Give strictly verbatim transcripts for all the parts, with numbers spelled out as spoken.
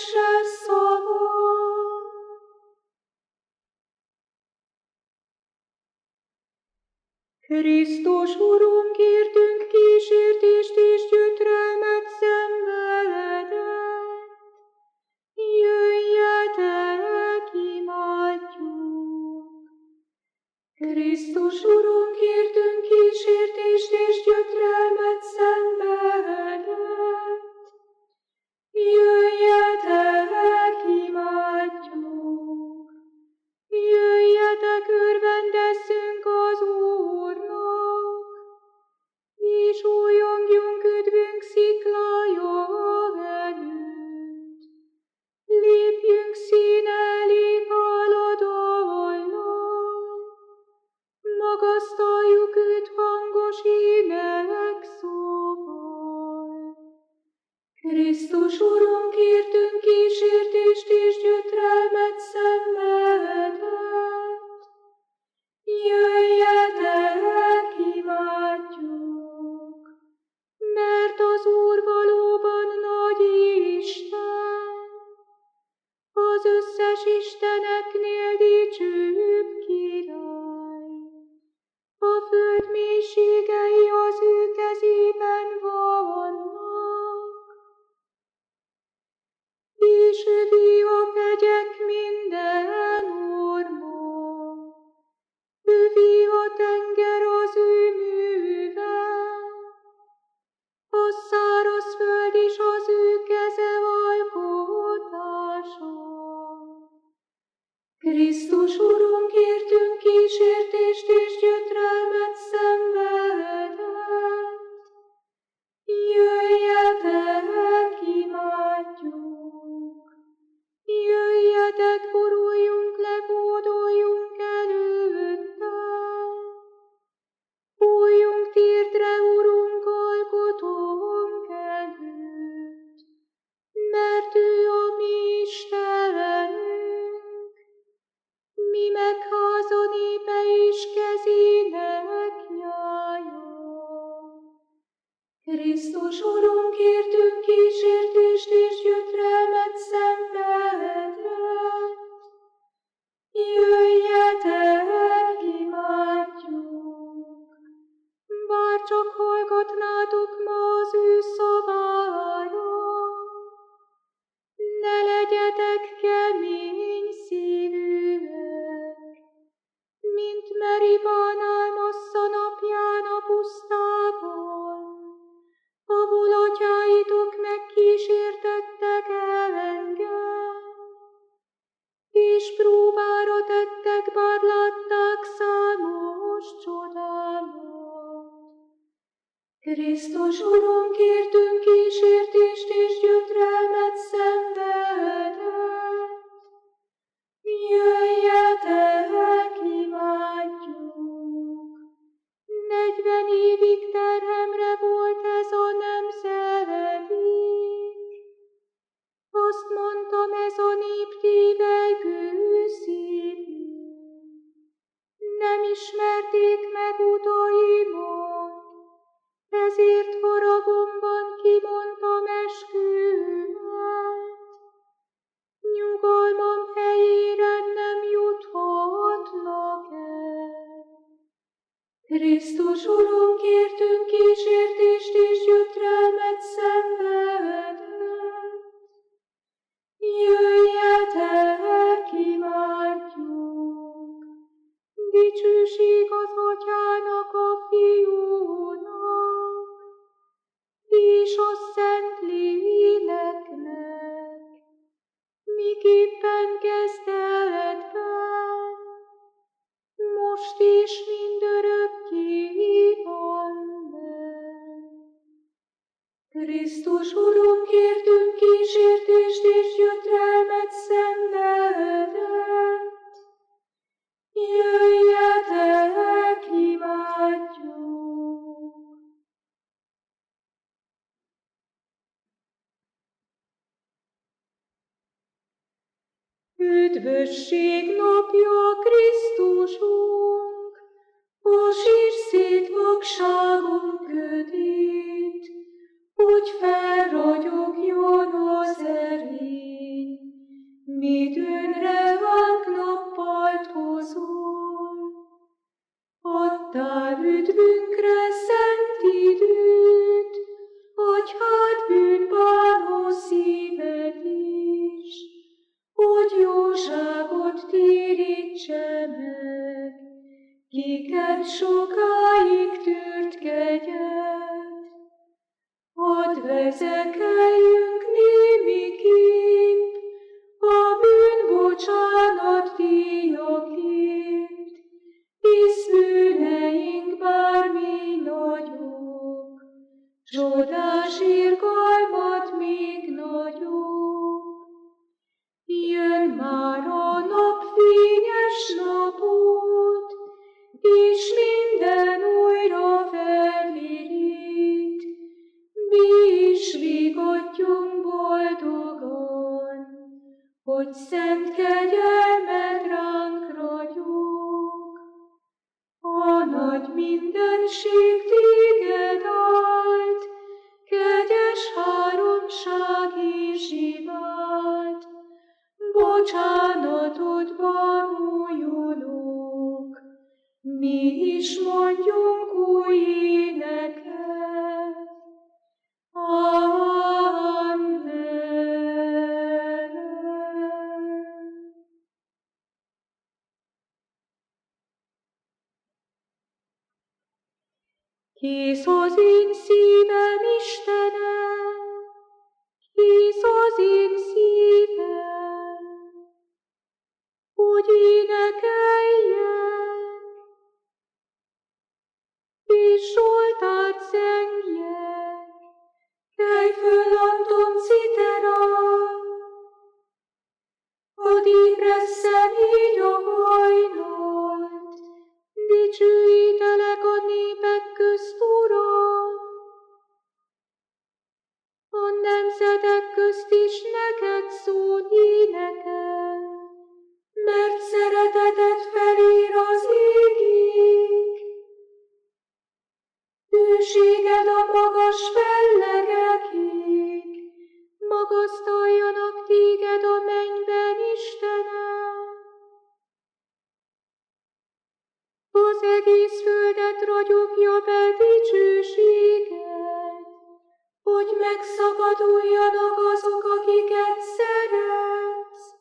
vezesse szava. Krisztus Urunk, értünk kísértést és gyötrelmet szenvedett. Jöjjetek, imádjuk! Krisztus Urunk, értünk kísértést és gyötrelmet szenvedett. Jöjjetek, imádjuk! Jöjjetek, örvendezzünk az Úrnak, és újongjunk üdvünk sziklája előtt. Lépjünk színe elé háladallal, magasztaljuk őt hangos ének szóval. Krisztus Urunk, értünk kísértést és gyötrelmet szenvedett. Jöjjetek, imádjuk! Mert az Úr valóban nagy Isten, az összes isteneknél dicsőbb király. A föld mélységei az ő kezében vannak, és övé a hegyek minden orma, övé a tenger az ő műve, a száraz föld is az ő keze alkotása. Krisztus Urunk, értünk kísértést és gyötrelmet szenvedett. Jöjjetek, imádjuk! Jöjjetek, boruljunk le, hódoljunk előtte. Fújjunk térdre, Urunk, alkotónk előtt, mert ő a mi Istenünk, mi meg háza népe és kezének nyája. Krisztus Urunk, értünk kísértést és gyötrelmet szenvedett. Jöjjetek, imádjuk! Bár csak hallgatnátok ma az ő szavára, ne legyetek kemény szívűek, mint Meribánál Massza napján a pusztában, ahol atyáitok megkísértettek engem, és próbára tettek, bár látták számos csodámat. Krisztus Urunk, értünk kísértést és gyötrelmet szenvedett. Jöjjetek, imádjuk! Negyven évig terhemre volt ez a nemzedék. Azt mondtam, ez a nép tévelygő szívű. Nem ismerték meg utaimat, ezért haragomban kimondtam eskümet. Nyugalmam helyére nem juthatnak el. Krisztus Urunk, értünk kísértést és gyötrelmet szenvedett. Jöjjetek, imádjuk! Dicsőség az Atyának, a Fiúnak, és a Szent Léleknek, miképpen kezdetben, most és mindörökké. Amen. Krisztus Urunk, értünk kísértést és gyötrelmet szenvedett. Jöjjetek, imádjuk! Üdvösség napja, Krisztusunk, a sírszét vakságunk kötét, hogy felragyogjon az erény. adtál üdvünkre szent időt, hogy hát bűnbánó szíved is, hogy jóságot térítse meg, kiket sokáig tűrt kegyet. Hadd vezekeljünk némiképp a bűnbocsánat díjaként, hisz bűneink bármi nagyok, csodás irgalmat még nagyobb. Jön már a napfényes napot, és minden újra felvirít. Mi is vigadjunk boldogan, hogy szent kegyelmed ránk ragyog. A nagy mindenség téged áld, kegyes háromság és imád, bocsánatodban újulok, mi is mondjunk új éneket. Amen. Kész az én szívem, Istenem, kész az én szívem, hogy énekeljen, és Zsoltárt zengjek, kelj föl, Anton citerám, hadd ébresszen így a hajnalt, dicsőítelek a népek közt, Uram. A nemzetek közt is neked szól énekel, mert szereteted felér az égig. Hűséged a magas fellegekig, magasztaljanak téged a mennyben, Istenem. Az egész földet ragyogja be dicsőséged, hogy megszabaduljanak azok, akiket szeretsz.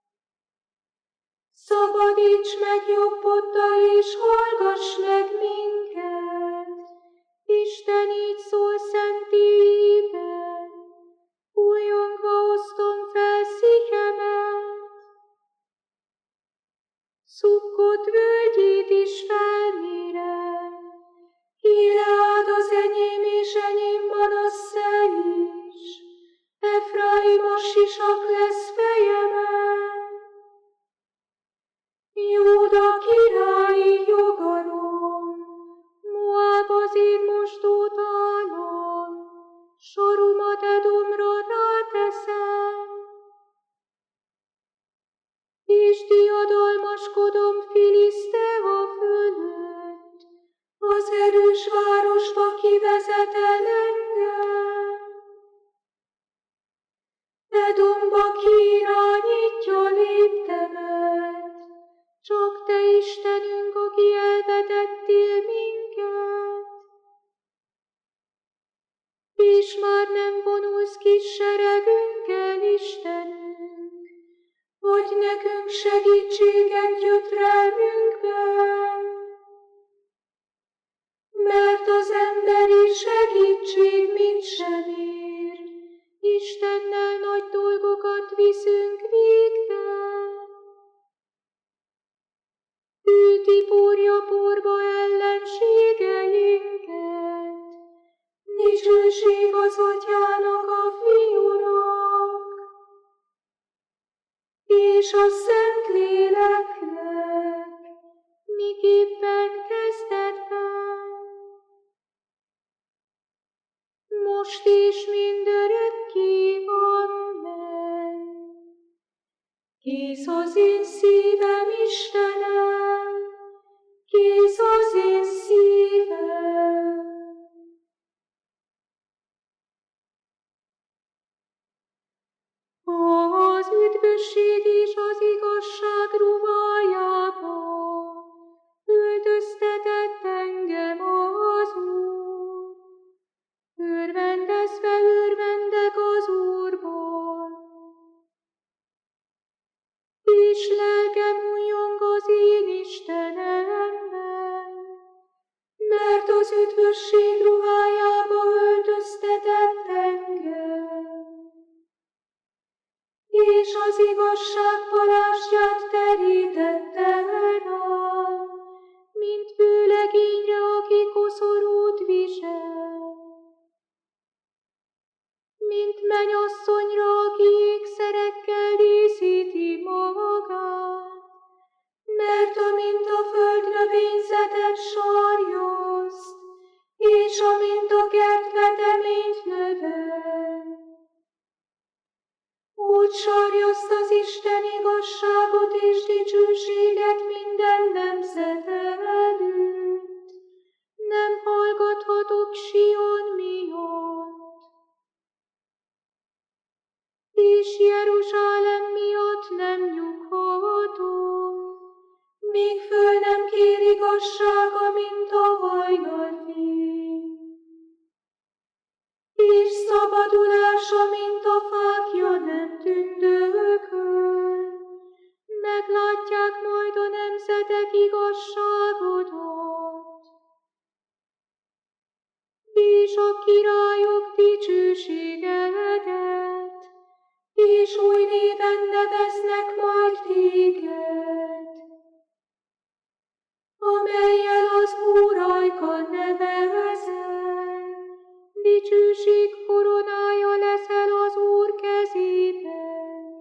Szabadíts meg jobboddal, és hallgass meg minket. Isten így szól szent éjjében, újongva osztom fel szívemet. Szukkot völgyét is felmérem, Gileád az enyém és enyém Manasszeh is, Efraim a sisak lesz fejemen. Júda királyi jogarom, Moáb az én mosdótálam, sorumat Edomra ráteszem. És diadalmaskodom Filisztea fölött, az erős városba kivezet el engem. Edomba kiirányítja léptemet, csak te Istenünk, aki elvetettél minket. És már nem vonulsz kis seregünkkel, Istenünk, hogy nekünk segítséget gyötrelmünkben. Mert az emberi segítség mind sem ér, Istennel nagy dolgokat viszünk végbe. Ő tiporja porba ellenségeinket, dicsőség az Atyának a Fiúnak, és a Szentléleknek, miképpen kezdetben, most és mindörökké. Amen. Kész az én szívem, Istenem, kész az én szívem. Az üdvösség és az igazság ruhájába öltöztetett üdvösség ruhájába öltöztetett engem, és az igazság palástját terítette rám, mint vőlegényre, aki koszorút visel, mint mennyasszonyra, aki ékszerekkel díszíti magát, mert amint a föld növényzetet sarjaszt, és amint a kert veteményt növel, úgy sarjaszt az Isten igazságot és dicsőséget minden nemzet előtt. Nem hallgathatok Sion miatt, és Jeruzsálem miatt nem nyughatok, míg föl nem kér igazsága, mint a hajnalfény, és szabadulása, mint a fákja nem tündököl. Meglátják majd a nemzetek igazságodat, és a királyok dicsőségedet, és új néven neveznek majd téged, amellyel az Úr ajkán nevezel, dicsőség koronája leszel az Úr kezében.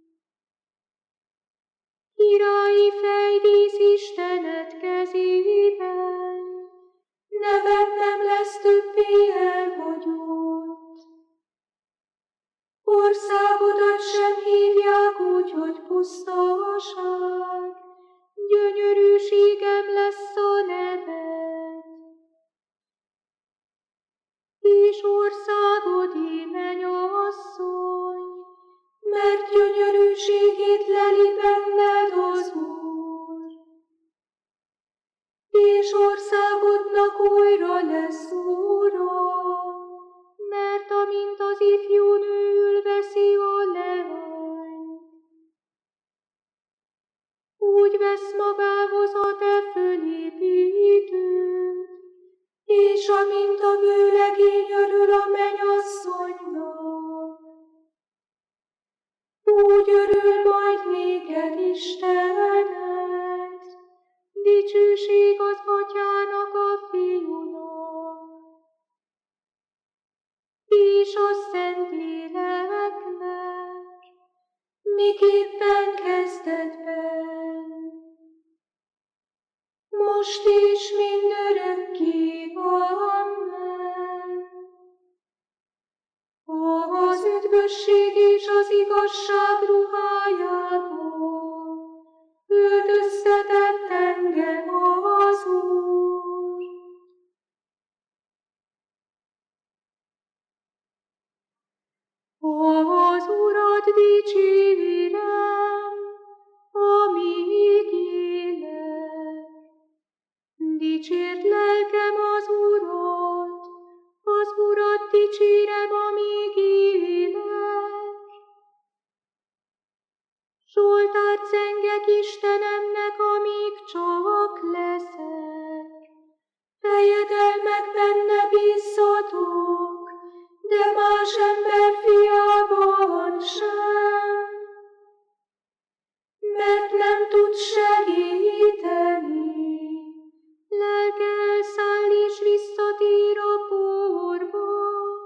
Királyi fejdísz Istened kezében, neved nem lesz többé elhagyott. Országodat sem hívják úgy, hogy pusztaság, gyönyörűségem lesz a neved. És országod, mennyasszony, mert gyönyörűségét leli benned az Úr. És országodnak újra lesz úra, mert amint az ifjú nő ülveszi a leányt, úgy vesz magához a te fölépítőt, és amint a vőlegény örül a mennyasszonynak, úgy örül majd néked Istened, dicsőség az Atyának a Fiúnak, és a Szentléleknek, miképpen kezdetben, most is mindörökké. Amen. Az üdvösség és az igazság ruhájából öltöztetett engem az Úr. Az Urat dicsérem, amíg élek. Dicsérd lelkem az Urat, az Urat dicsérem, amíg élek. Zsoltárt zengek Istenemnek, amíg csak leszek. Fejedelmekben ne bízzatok, de más ember fiában sem, mert nem tud segíteni. Lelke elszáll és visszatér a porba,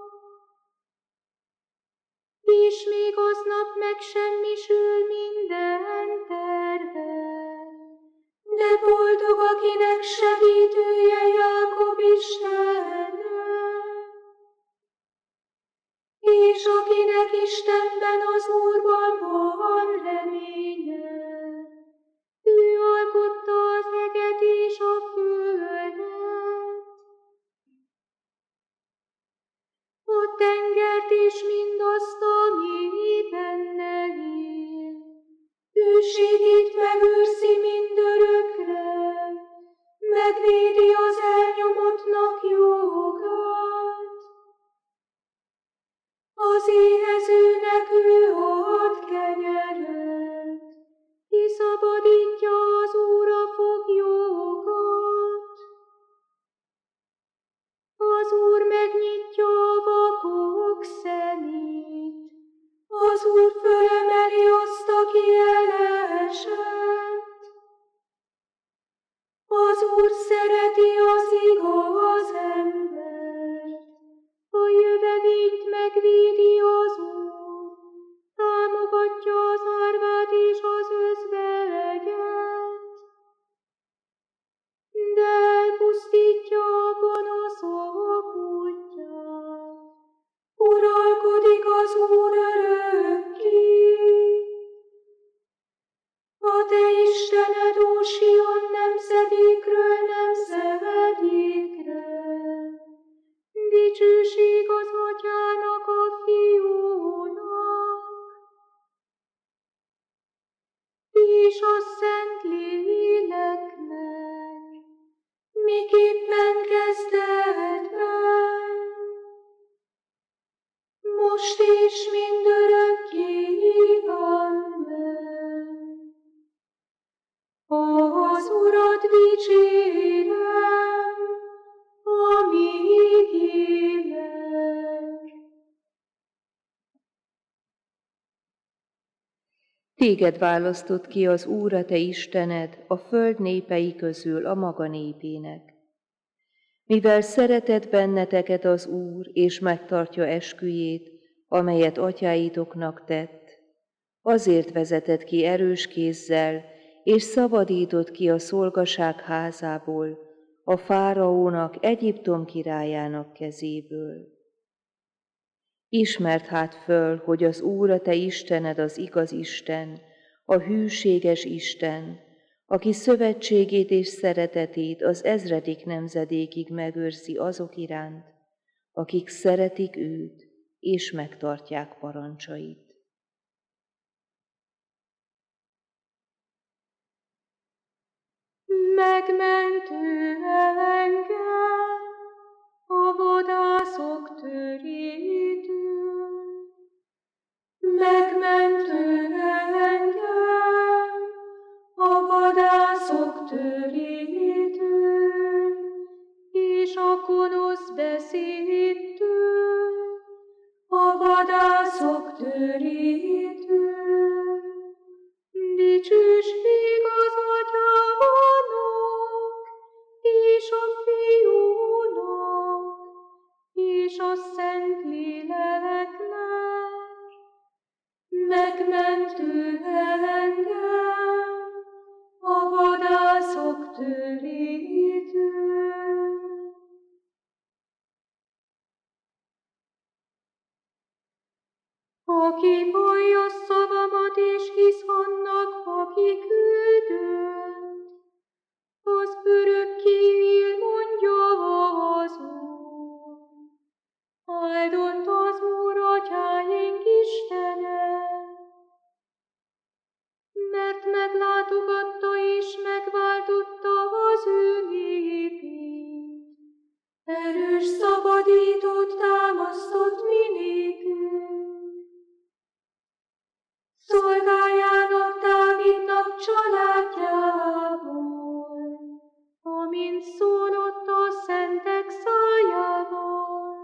és még aznap megsemmisül minden terve. De boldog, akinek segítője Jákob Istene, és akinek Istenben, az Úrban van reménye. Ő alkotta az eget és a földet, a tengert és mindazt, ami benne él. Őségét megőrzi mindörökre, megvédi az elnyomottnak jogát. Az éhezőnek ő ad kenyeret, kiszabadítja az Úr a foglyokat. Úr szereti az igaz embert, a jövevényt megvédi az Úr, támogatja az árvát és az özvegyen, de elpusztítja a gonoszok útját. Uralkodik az Úr örökké. A te Istened, ó Sion, nemzedékről nemzedékre. Dicsőség az Atyának, a Fiúnak, és a Szentléleknek, miképpen kezdetben, most és mindörökké. Amen. Az Urat dicsérem, amíg élek. Téged választott ki az Úr, a te Istened, a föld népei közül a maga népének. Mivel szeretett benneteket az Úr, és megtartja esküjét, amelyet atyáitoknak tett, azért vezetett ki erős kézzel, és szabadított ki a szolgaság házából, a fáraónak, Egyiptom királyának kezéből. Ismerd hát föl, hogy az Úr, a te Istened az igaz Isten, a hűséges Isten, aki szövetségét és szeretetét az ezredik nemzedékig megőrzi azok iránt, akik szeretik őt és megtartják parancsait. Megmentő engem a vadászok törétől, megmentő engem a vadászok törétől, és a gonosz beszédtől, a vadászok törétől. Dicsőség az Atyának, és a Fiúnak, és a Szentléleknek, megmentő engem a vadászok törétől. Aki vallja szavamat és hisz annak, aki küldött, az örökké él, mondja az Úr. Áldott az Úr, atyáink Istene, mert meglátogatta és megváltotta az ő népét. Erős szabadítót támasztott mi nékünk. Szolgájának, Dávidnak családjából, amint szólott a szentek szájával.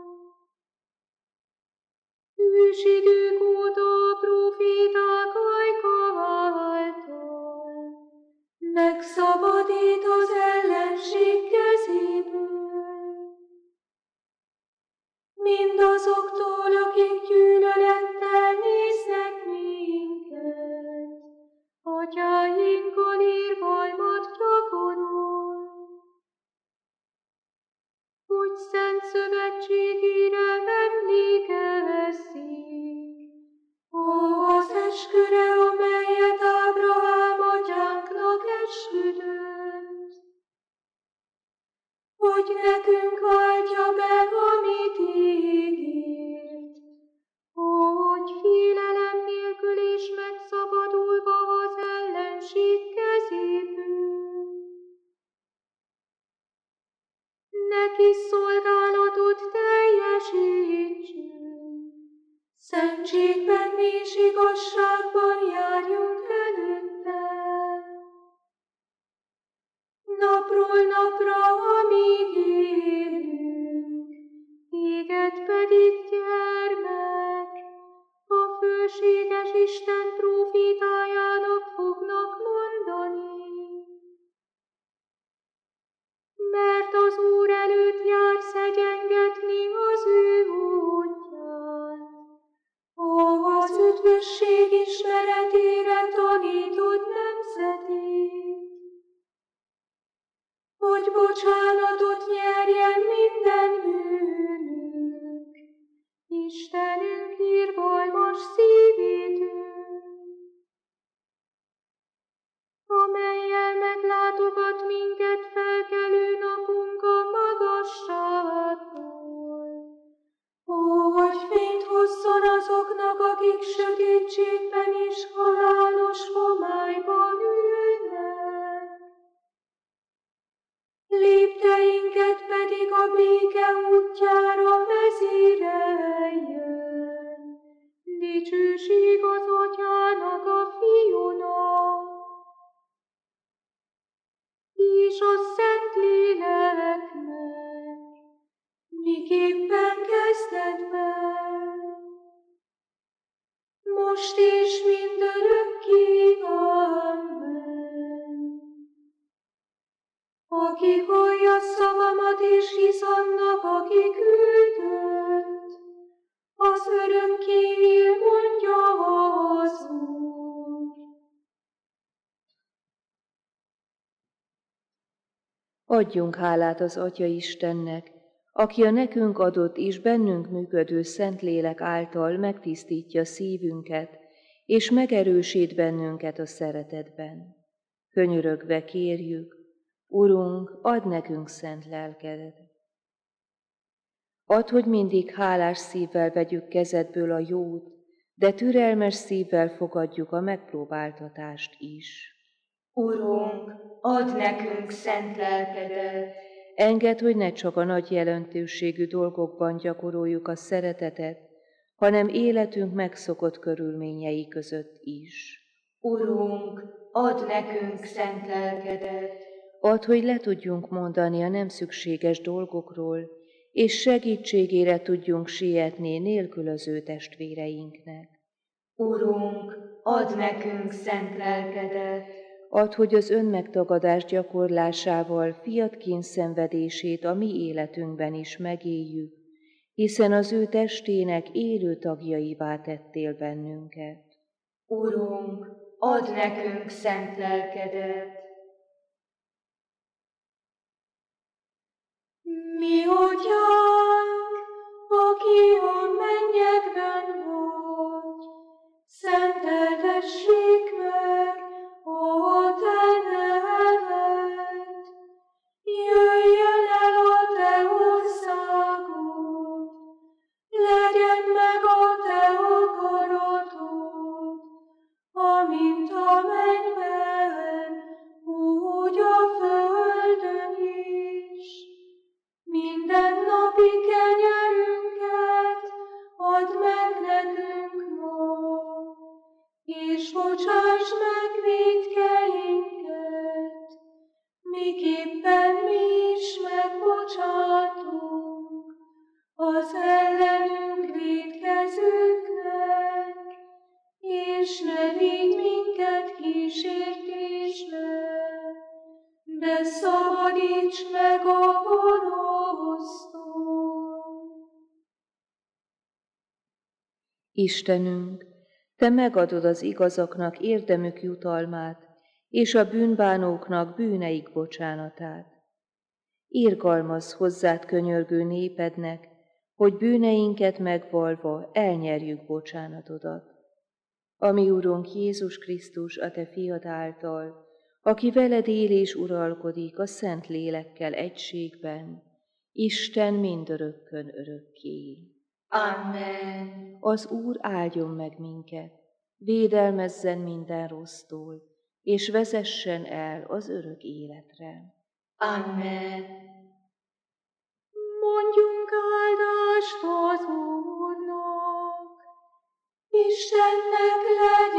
Ősidők óta a próféták ajka által megszabadít az ellenség kezéből. Mindazoktól, akik gyűlölettel néznek minket, atyáinkkal irgalmat gyakorol, hogy szent szövetségére emlékezzék, az esküre, amelyet Ábrahám atyánknak esküdött, hogy nekünk váltja be, amit ígért, hogy félelem nélkül és megszabadulva az ellenség kezéből. Neki szolgálatot teljesítsünk, szentségben és igazságban járjunk előtte. Napról napra, amíg élünk, téged pedig, gyermek, a fölséges Isten prófétájának fognak mondani. bocsánatot nyerjen minden bűnünk. Istenünk irgalmas szívítő, amellyel meglátogat minket felkelő napunk a magasságból. Ó, hogy fényt hozzon azoknak, akik sötétségben és halálos homályban ülnek. Lépteinket pedig a béke útjára vezéreljen. Dicsőség az Atyának, a Fiúnak, és a Szentléleknek, miképpen kezdetben, most és mindörökké. Amen. Aki hallja szavamat és hisz annak, aki küldött, az örökké él, mondja az Úr. Adjunk hálát az Atya Istennek, aki a nekünk adott és bennünk működő Szentlélek által megtisztítja szívünket, és megerősít bennünket a szeretetben. Könyörögve kérjük, Urunk, add nekünk szent lelkedet. Add, hogy mindig hálás szívvel vegyük kezedből a jót, de türelmes szívvel fogadjuk a megpróbáltatást is. Urunk, add nekünk szent lelkedet. Engedd, hogy ne csak a nagy jelentőségű dolgokban gyakoroljuk a szeretetet, hanem életünk megszokott körülményei között is. Urunk, add nekünk szent lelkedet. Add, hogy le tudjunk mondani a nem szükséges dolgokról, és segítségére tudjunk sietni nélkülöző testvéreinknek. Urunk, add nekünk szent lelkedet. Add, hogy az önmegtagadás gyakorlásával fiat kényszenvedését a mi életünkben is megéljük, hiszen az ő testének élő tagjaivá tettél bennünket. Urunk, add nekünk szent lelkedet. Mi Atyánk, aki a mennyekben vagy, szenteltessék meg a te neved. Jöjjön el a te országod, legyen meg a te akaratod, amint a mennyben, úgy a földön is. Minden napi kenyerünket add meg nekünk ma, és bocsáss meg vétkeinket, miképpen mi is megbocsátunk az ellenünk vétkezőknek, és ne vigy minket kísértésbe, de szabadíts meg a gonosztól. Istenünk, Te megadod az igazaknak érdemük jutalmát, és a bűnbánóknak bűneik bocsánatát. Irgalmazz hozzád könyörgő népednek, hogy bűneinket megvalva elnyerjük bocsánatodat. Ami Urunk Jézus Krisztus, a Te fiad által, aki veled él és uralkodik a Szent Lélekkel egységben, Isten mindörökkön örökké. Amen. Az Úr áldjon meg minket, védelmezzen minden rossztól, és vezessen el az örök életre. Amen. Mondjunk áldást az Úrnak, Istennek legyen